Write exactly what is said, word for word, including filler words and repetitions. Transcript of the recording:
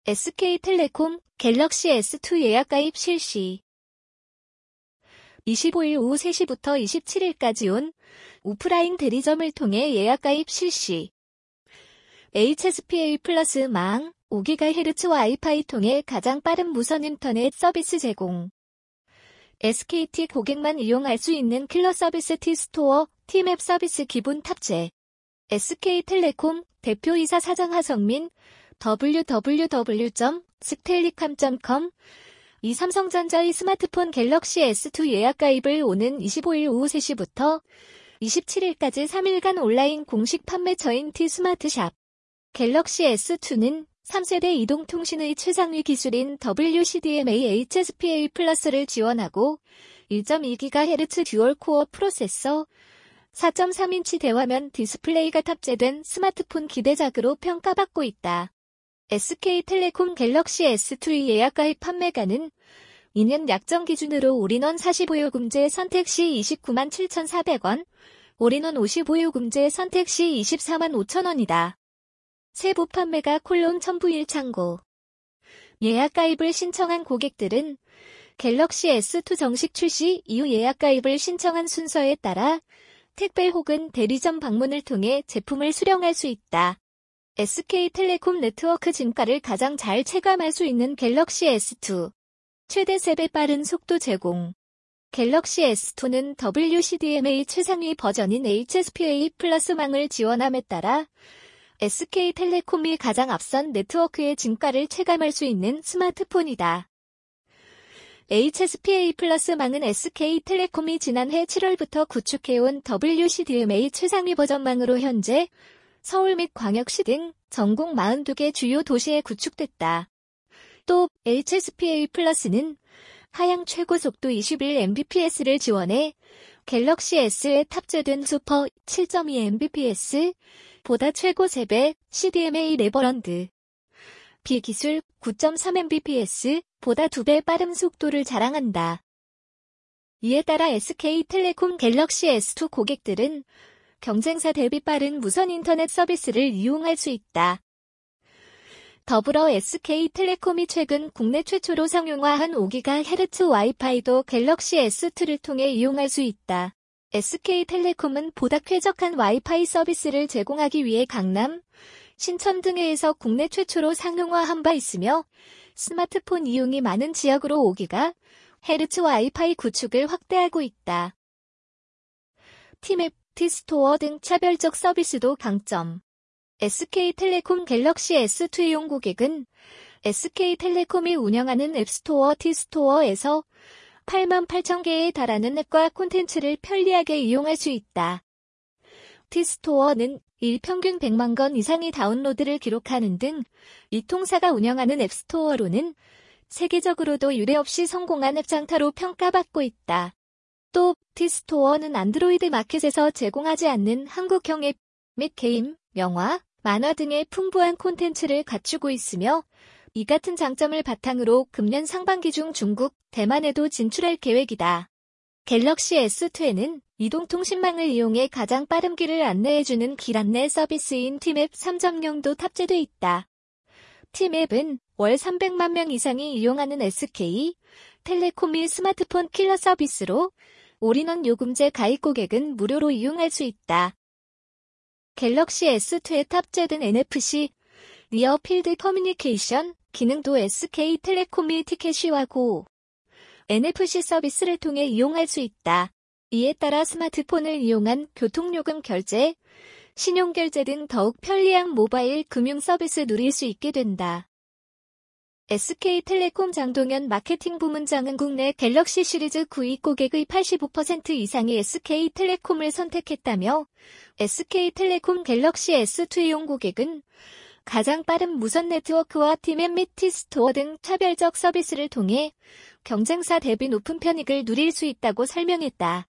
에스케이텔레콤 갤럭시 에스 투 예약가입 실시. 이십오일 오후 세 시부터 이십칠일까지 온 오프라인 대리점을 통해 예약가입 실시. 에이치에스피에이 플러스 망 오 기가헤르츠 와이파이 통해 가장 빠른 무선 인터넷 서비스 제공. 에스케이티 고객만 이용할 수 있는 킬러 서비스 T스토어, T맵 서비스 기본 탑재. 에스케이텔레콤 대표이사 사장 하성민 더블유 더블유 더블유 점 스텔리캄 점 컴 이 삼성전자의 스마트폰 갤럭시 에스 투 예약가입을 오는 이십오일 오후 세 시부터 이십칠일까지 삼 일간 온라인 공식 판매처인 T스마트샵. 갤럭시 에스 투는 삼 세대 이동통신의 최상위 기술인 더블유씨디엠에이 에이치에스피에이 플러스를 지원하고 일 점 이 기가헤르츠 듀얼코어 프로세서, 사 점 삼 인치 대화면 디스플레이가 탑재된 스마트폰 기대작으로 평가받고 있다. 에스케이텔레콤 갤럭시 에스 투의 예약가입 판매가는 이 년 약정 기준으로 올인원 사십오 요금제 선택 시 이십구만 칠천사백 원, 올인원 오십오 요금제 선택 시 이십사만 오천 원이다. 세부 판매가 콜론 첨부일 창고. 예약가입을 신청한 고객들은 갤럭시 에스 투 정식 출시 이후 예약가입을 신청한 순서에 따라 택배 혹은 대리점 방문을 통해 제품을 수령할 수 있다. 에스케이텔레콤 네트워크 진가를 가장 잘 체감할 수 있는 갤럭시 에스 투. 최대 세 배 빠른 속도 제공. 갤럭시 에스 투는 더블유씨디엠에이 최상위 버전인 에이치에스피에이 플러스망을 지원함에 따라 에스케이텔레콤이 가장 앞선 네트워크의 진가를 체감할 수 있는 스마트폰이다. 에이치에스피에이 플러스망은 에스케이텔레콤이 지난해 칠월부터 구축해온 더블유씨디엠에이 최상위 버전망으로 현재 서울 및 광역시 등 전국 사십이 개 주요 도시에 구축됐다. 또 에이치에스피에이 플러스는 하향 최고 속도 이십일 엠비피에스를 지원해 갤럭시 S에 탑재된 슈퍼 칠 점 이 엠비피에스 보다 최고 세 배 씨디엠에이 레버런드 B 기술 구 점 삼 엠비피에스 보다 두 배 빠른 속도를 자랑한다. 이에 따라 에스케이텔레콤 갤럭시 에스 투 고객들은 경쟁사 대비 빠른 무선 인터넷 서비스를 이용할 수 있다. 더불어 에스케이텔레콤이 최근 국내 최초로 상용화한 오 기가헤르츠 와이파이도 갤럭시 에스 투를 통해 이용할 수 있다. 에스케이텔레콤은 보다 쾌적한 와이파이 서비스를 제공하기 위해 강남, 신천 등해에서 국내 최초로 상용화한 바 있으며 스마트폰 이용이 많은 지역으로 오 기가헤르츠 와이파이 구축을 확대하고 있다. T맵, T스토어 등 차별적 서비스도 강점. 에스케이텔레콤 갤럭시 에스 투용 고객은 에스케이텔레콤이 운영하는 앱스토어 T스토어에서 팔만 팔천 개에 달하는 앱과 콘텐츠를 편리하게 이용할 수 있다. T스토어는 일평균 백만 건 이상의 다운로드를 기록하는 등 이 통사가 운영하는 앱스토어로는 세계적으로도 유례없이 성공한 앱 장타로 평가받고 있다. 또 T스토어는 안드로이드 마켓에서 제공하지 않는 한국형 앱 및 게임, 영화, 만화 등의 풍부한 콘텐츠를 갖추고 있으며 이 같은 장점을 바탕으로 금년 상반기 중 중국, 대만에도 진출할 계획이다. 갤럭시 에스 투에는 이동통신망을 이용해 가장 빠른 길을 안내해주는 길 안내 서비스인 T맵 삼 점 영도 탑재돼 있다. T맵은 월 삼백만 명 이상이 이용하는 에스케이텔레콤의 스마트폰 킬러 서비스로 올인원 요금제 가입 고객은 무료로 이용할 수 있다. 갤럭시 에스 투에 탑재된 엔에프씨, 니어 필드 커뮤니케이션 기능도 에스케이텔레콤이 티켓시와고 엔에프씨 서비스를 통해 이용할 수 있다. 이에 따라 스마트폰을 이용한 교통요금 결제, 신용결제 등 더욱 편리한 모바일 금융 서비스 누릴 수 있게 된다. 에스케이텔레콤 장동현 마케팅 부문장은 국내 갤럭시 시리즈 구입 고객의 팔십오 퍼센트 이상이 에스케이텔레콤을 선택했다며 에스케이텔레콤 갤럭시 에스 투용 고객은 가장 빠른 무선 네트워크와 T맵 및 T스토어 등 차별적 서비스를 통해 경쟁사 대비 높은 편익을 누릴 수 있다고 설명했다.